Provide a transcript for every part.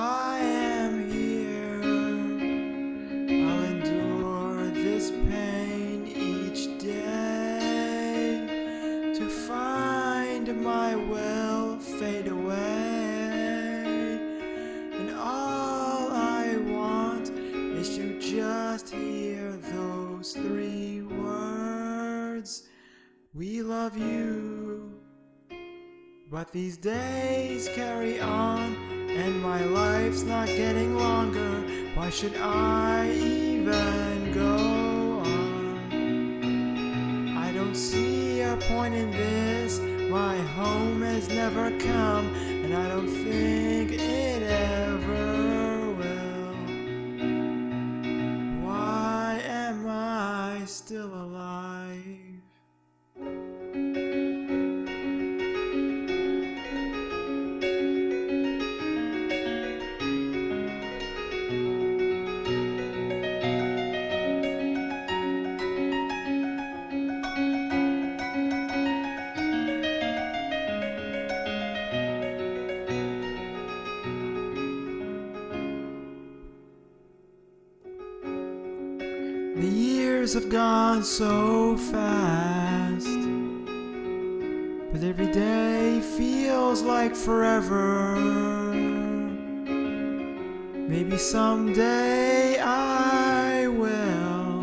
I am here. I'll endure this pain each day to find my will fade away. And all I want is to just hear those three words: we love you. But these days carry on, and my life's not getting longer. Why should I even go on? I don't see a point in this. My home has never come, and I don't think it ever will. Why am I still alive? The years have gone so fast, but every day feels like forever. Maybe someday I will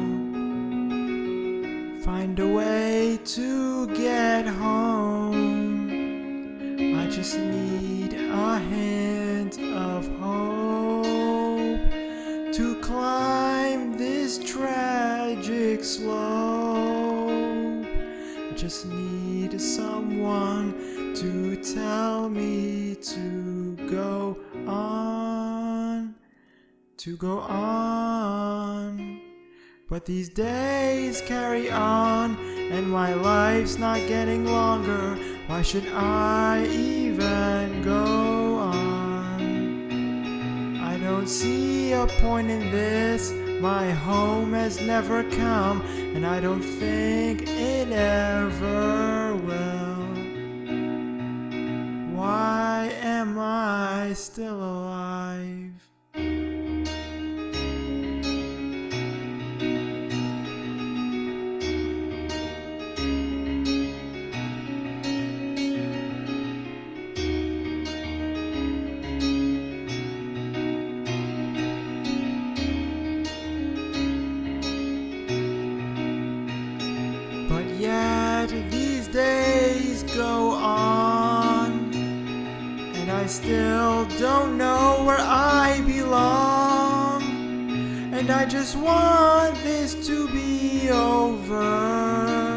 find a way to get home. I just need a hint of hope to climb this tragic slope. I just need someone to tell me to go on, to go on. But these days carry on, and my life's not getting longer. Why should I even go on? I don't see a point in this. My home has never come, and I don't think it ever will. Why am I still alive? But yet these days go on, and I still don't know where I belong. And I just want this to be over.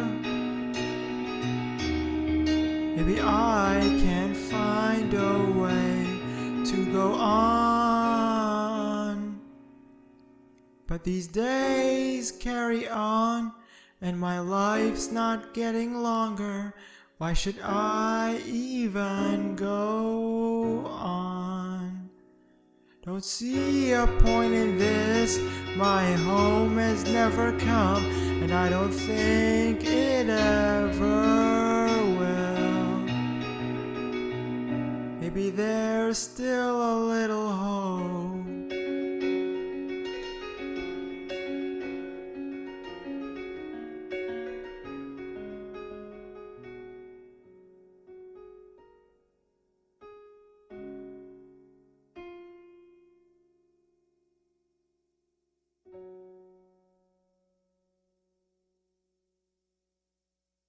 Maybe I can find a way to go on. But these days carry on, and my life's not getting longer. Why should I even go on? Don't see a point in this. My home has never come, and I don't think it ever will. Maybe there's still a little hope.